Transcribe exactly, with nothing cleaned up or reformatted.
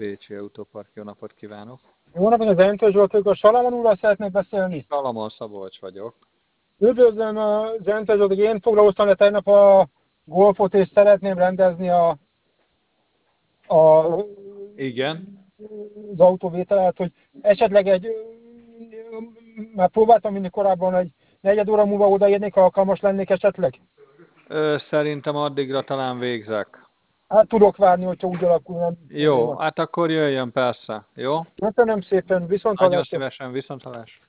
Bécsi Autópark, jó napot kívánok! Jó napot, az Enter Zsolt vagyok, a Salamon úrral szeretnék beszélni. Salamon Szabolcs vagyok. Üdvözlöm az Enter Zsolt, én foglalkoztam le tegnap a golfot, és szeretném rendezni a, a, Igen. az autóvételát, hogy esetleg egy, már próbáltam vinni korábban, egy negyed óra múlva odaérnék, alkalmas lennék esetleg. Ö, szerintem addigra talán végzek. Hát tudok várni, hogyha úgy alakul. Nem Jó, hát akkor jöjjön persze, jó? Köszönöm szépen, viszont Nagyon hallásra. szívesen, viszontlátásra.